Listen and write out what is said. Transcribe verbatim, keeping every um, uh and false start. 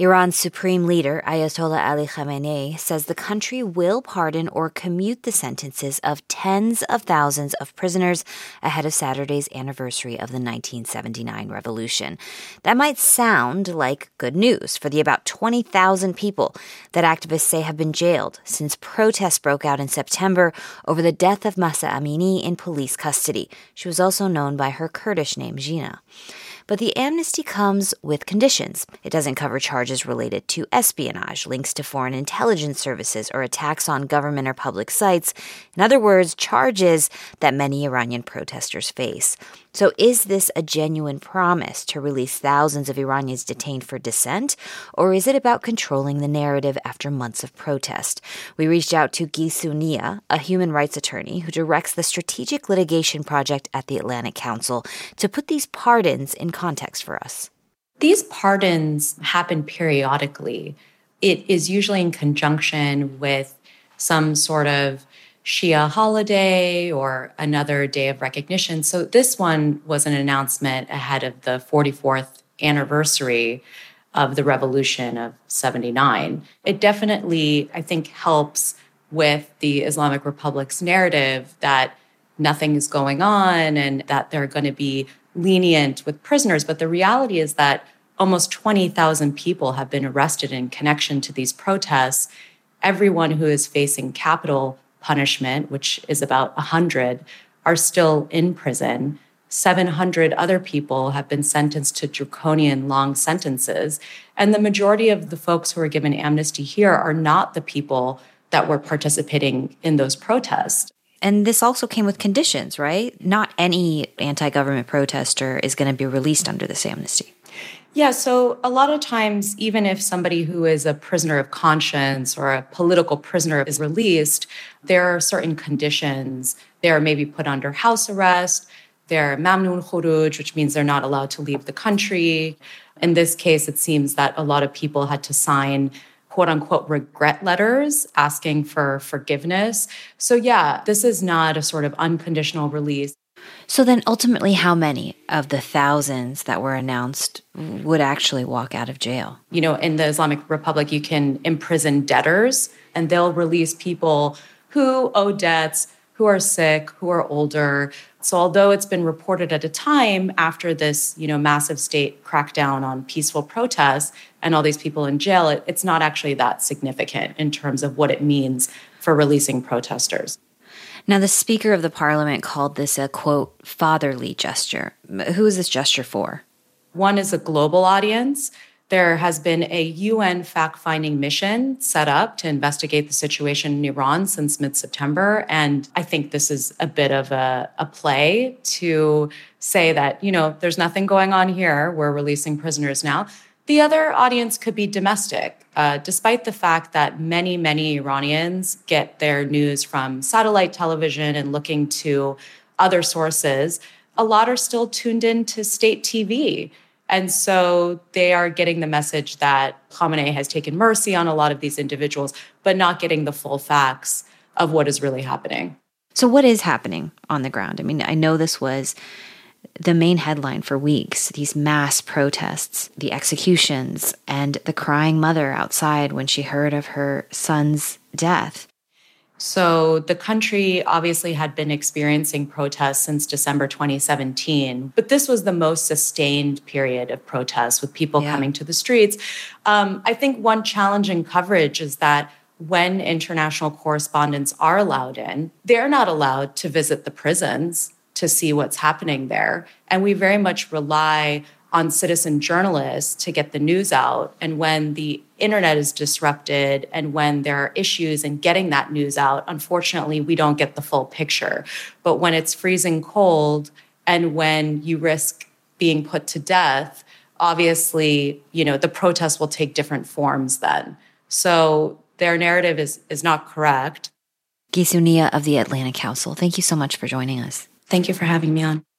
Iran's supreme leader, Ayatollah Ali Khamenei, says the country will pardon or commute the sentences of tens of thousands of prisoners ahead of Saturday's anniversary of the nineteen seventy-nine revolution. That might sound like good news for the about twenty thousand people that activists say have been jailed since protests broke out in September over the death of Mahsa Amini in police custody. She was also known by her Kurdish name, Jina. But the amnesty comes with conditions. It doesn't cover charges related to espionage, links to foreign intelligence services, or attacks on government or public sites. In other words, charges that many Iranian protesters face. So is this a genuine promise to release thousands of Iranians detained for dissent, or is it about controlling the narrative after months of protest? We reached out to Gisu Nia, a human rights attorney who directs the strategic litigation project at the Atlantic Council, to put these pardons in context for us. These pardons happen periodically. It is usually in conjunction with some sort of Shia holiday or another day of recognition. So this one was an announcement ahead of the forty-fourth anniversary of the revolution of seventy-nine. It definitely, I think, helps with the Islamic Republic's narrative that nothing is going on and that they're going to be lenient with prisoners. But the reality is that almost twenty thousand people have been arrested in connection to these protests. Everyone who is facing capital punishment, which is about one hundred, are still in prison. seven hundred other people have been sentenced to draconian long sentences. And the majority of the folks who are given amnesty here are not the people that were participating in those protests. And this also came with conditions, right? Not any anti-government protester is going to be released under this amnesty. Yeah, so a lot of times, even if somebody who is a prisoner of conscience or a political prisoner is released, there are certain conditions. They're maybe put under house arrest. They're mamnoon khuruj, which means they're not allowed to leave the country. In this case, it seems that a lot of people had to sign quote-unquote regret letters asking for forgiveness. So yeah, this is not a sort of unconditional release. So then ultimately, how many of the thousands that were announced would actually walk out of jail? You know, in the Islamic Republic, you can imprison debtors, and they'll release people who owe debts, who are sick, who are older. So although it's been reported at a time after this, you know, massive state crackdown on peaceful protests and all these people in jail, it, it's not actually that significant in terms of what it means for releasing protesters. Now, the Speaker of the Parliament called this a, quote, fatherly gesture. Who is this gesture for? One is a global audience. There has been a U N fact-finding mission set up to investigate the situation in Iran since mid-September. And I think this is a bit of a, a play to say that, you know, there's nothing going on here. We're releasing prisoners now. The other audience could be domestic, uh, despite the fact that many, many Iranians get their news from satellite television and looking to other sources. A lot are still tuned in to state T V. And so they are getting the message that Khamenei has taken mercy on a lot of these individuals, but not getting the full facts of what is really happening. So what is happening on the ground? I mean, I know this was the main headline for weeks, these mass protests, the executions, and the crying mother outside when she heard of her son's death. So the country obviously had been experiencing protests since December twenty seventeen, but this was the most sustained period of protests with people yeah. coming to the streets. Um, I think one challenge in coverage is that when international correspondents are allowed in, they're not allowed to visit the prisons to see what's happening there. And we very much rely on citizen journalists to get the news out. And when the internet is disrupted and when there are issues in getting that news out, unfortunately, we don't get the full picture. But when it's freezing cold and when you risk being put to death, obviously, you know, the protests will take different forms then. So their narrative is, is not correct. Gisu Nia of the Atlantic Council, thank you so much for joining us. Thank you for having me on.